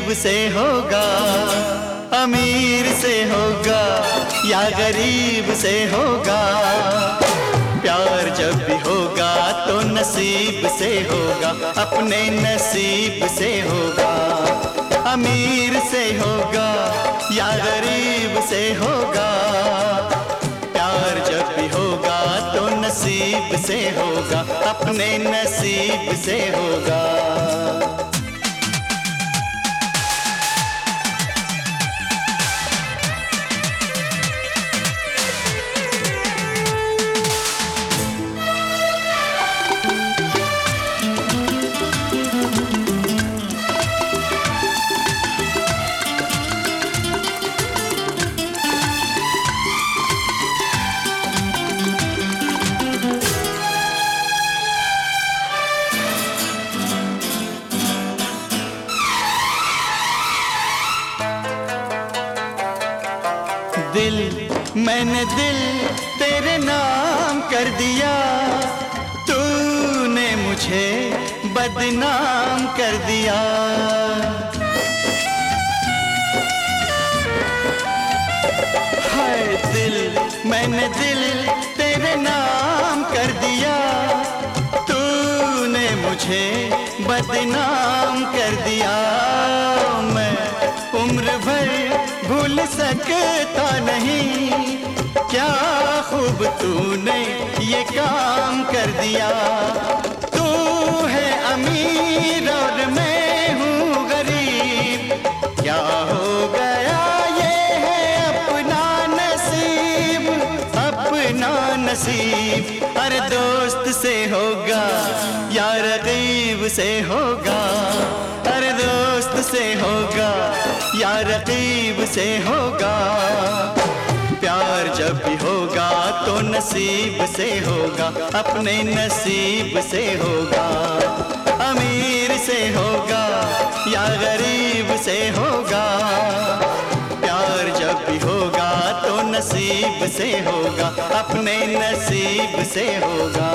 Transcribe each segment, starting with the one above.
करीब से होगा, अमीर से होगा या गरीब से होगा। प्यार जब भी होगा तो नसीब से होगा, अपने नसीब से होगा। अमीर से होगा या गरीब से होगा, प्यार जब भी होगा तो नसीब से होगा, अपने नसीब से होगा। दिल मैंने दिल तेरे नाम कर दिया, तूने मुझे बदनाम कर दिया। हाय दिल मैंने दिल तेरे नाम कर दिया, तूने मुझे बदनाम कर दिया। मैं उम्र भर भूल सकता नहीं, क्या खूब तूने ये काम कर दिया। तू है अमीर और मैं हूँ गरीब, क्या हो गया ये है अपना नसीब, अपना नसीब। अरे दोस्त से होगा या रकीब से होगा, अरे दोस्त से होगा या रकीब से होगा। प्यार जब भी होगा तो नसीब से होगा, अपने नसीब से होगा। अमीर से होगा या गरीब से होगा, प्यार जब भी होगा तो नसीब से होगा, अपने नसीब से होगा।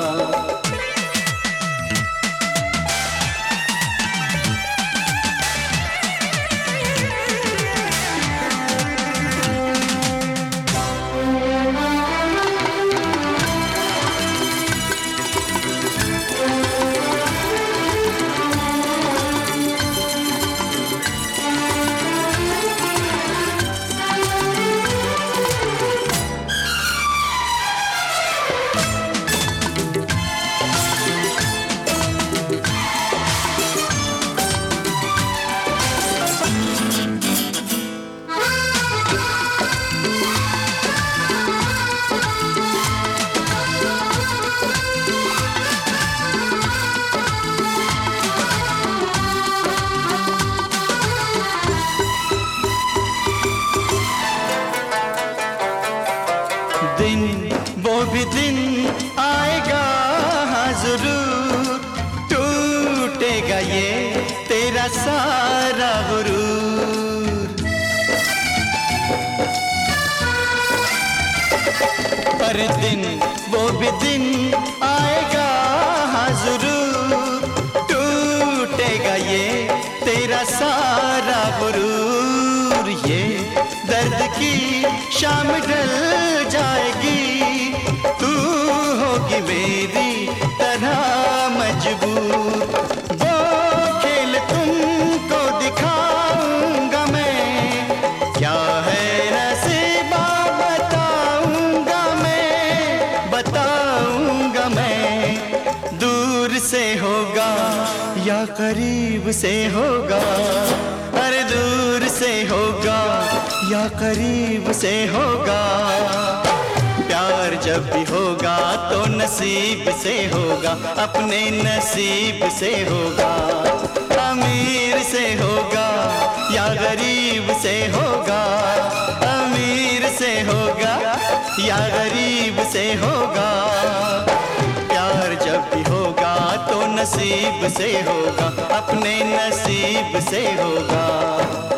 दिन वो भी दिन आएगा हाँ जरूर, टूटेगा ये तेरा सारा गुरूर। पर दिन वो भी दिन आएगा हाँ जरूर, टूटेगा ये तेरा सारा गुरूर। ये दर्द की शाम ढल जाएगी, तू होगी मेरी तरह मजबूर। वो खेल तुमको दिखाऊंगा मैं, क्या है नसीबा बताऊंगा मैं। दूर से होगा या करीब से होगा, अरे दूर से होगा या करीब से होगा। प्यार जब भी होगा तो नसीब से होगा, अपने नसीब से होगा। अमीर से होगा या गरीब से होगा, अमीर से होगा या गरीब से होगा। प्यार जब भी होगा तो नसीब से होगा, अपने नसीब से होगा।